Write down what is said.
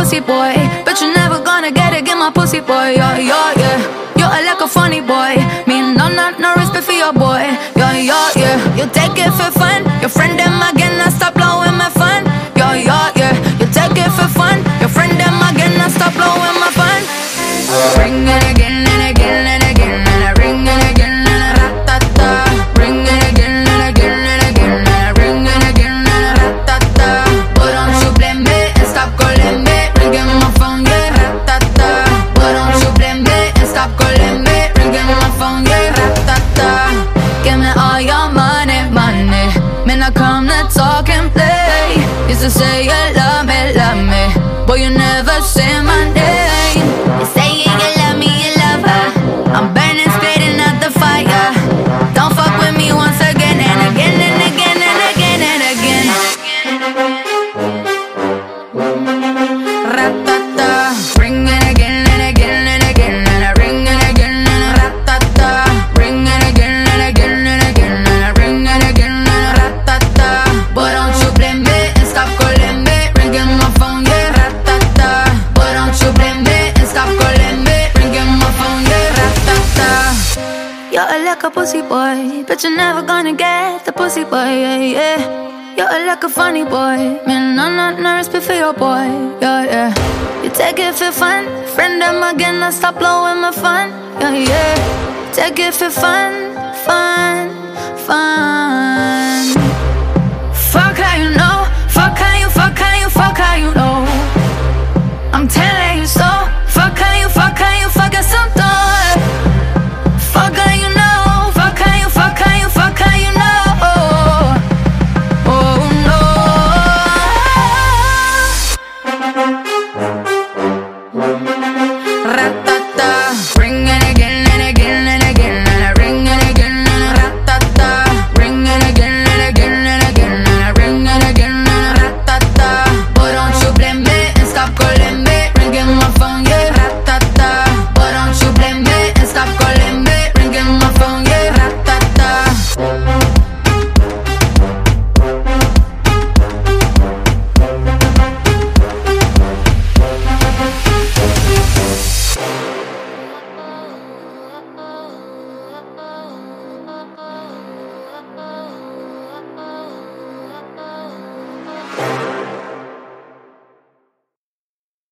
pussy boy, but you're never gonna get it, get my pussy boy. Yeah, yeah, yeah. You're like a funny boy, me no respect for your boy. Yeah, yeah, yeah. You take it for fun, your friend them again, I stop blowing my fun. Yeah, yeah, yeah. You take it for fun, your friend them again, I stop blowing my fun. Ring it again and again and again, and I ring it again and I ra-ta-ta. Ring it again and again and again, and I ring it again and I ra-ta-ta. Why don't you blame me and stop calling me? Ringing my phone, yeah, ra-ta-ta. Why don't you blame me and stop calling me? Ringing my phone, yeah, ra-ta-ta. Give me all your money, money. Man, I come to talk and play. Used to say you love me, boy, you never say my name. You say you love me, you love her. I'm burning, spitting out the fire. Don't fuck with me once again and again and again and again and again. Ra-ta-ta. Ring it again and again and again, and I ring it again and I ra-ta-ta. Ring it again and again and again, and I ring it again and I ra-ta-ta. But don't you blame me and stop calling me? Ringing my phone, yeah, ra-ta-ta. But don't you blame me and stop calling me? Ringing my phone, yeah, ra-ta-ta. You're like a pussy boy, but you're never gonna get the pussy boy, yeah, yeah. You're like a funny boy, man, I'm not respect for your boy, yeah, yeah. You take it for fun, friend them again, I stop blowing my fun, yeah, yeah. Take it for fun, fun, fun. Fuck how you know, fuck how you, fuck how you, fuck how you know. I'm telling you so, fuck how you fucking some thought. Fuck how you know, fuck how you, fuck how you, fuck how you know. Oh no. Ra-ta-ta.